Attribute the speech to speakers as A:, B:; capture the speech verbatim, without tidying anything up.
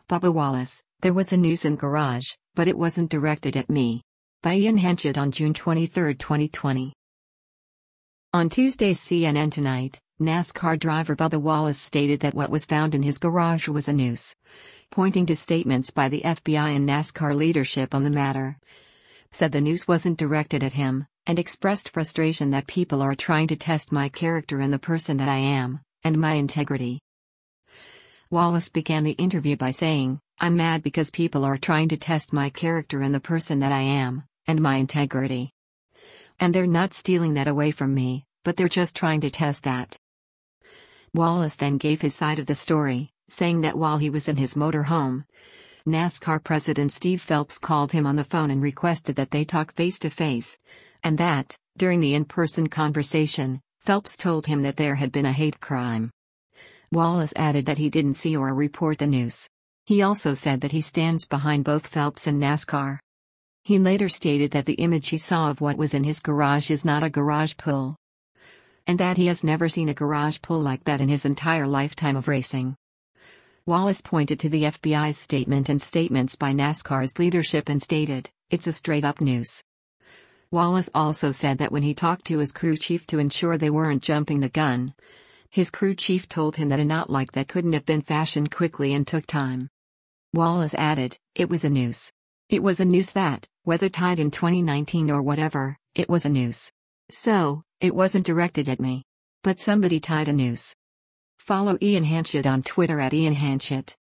A: Bubba Wallace, there was a noose in garage, but it wasn't directed at me. By Ian Henchett on June twenty-third, twenty twenty. On Tuesday's C N N Tonight, NASCAR driver Bubba Wallace stated that what was found in his garage was a noose, pointing to statements by the F B I and NASCAR leadership on the matter. Said the noose wasn't directed at him, and expressed frustration that people are trying to test my character and the person that I am, and my integrity. Wallace began the interview by saying, "I'm mad because people are trying to test my character and the person that I am, and my integrity. And they're not stealing that away from me, but they're just trying to test that." Wallace then gave his side of the story, saying that while he was in his motorhome, NASCAR President Steve Phelps called him on the phone and requested that they talk face-to-face, and that, during the in-person conversation, Phelps told him that there had been a hate crime. Wallace added that he didn't see or report the noose. He also said that he stands behind both Phelps and NASCAR. He later stated that the image he saw of what was in his garage is not a garage pull, and that he has never seen a garage pull like that in his entire lifetime of racing. Wallace pointed to the F B I's statement and statements by NASCAR's leadership and stated, "It's a straight-up noose." Wallace also said that when he talked to his crew chief to ensure they weren't jumping the gun, his crew chief told him that a knot like that couldn't have been fashioned quickly and took time. Wallace added, "It was a noose. It was a noose that, whether tied in twenty nineteen or whatever, it was a noose. So, it wasn't directed at me. But somebody tied a noose." Follow Ian Henchett on Twitter at Ian Henchett.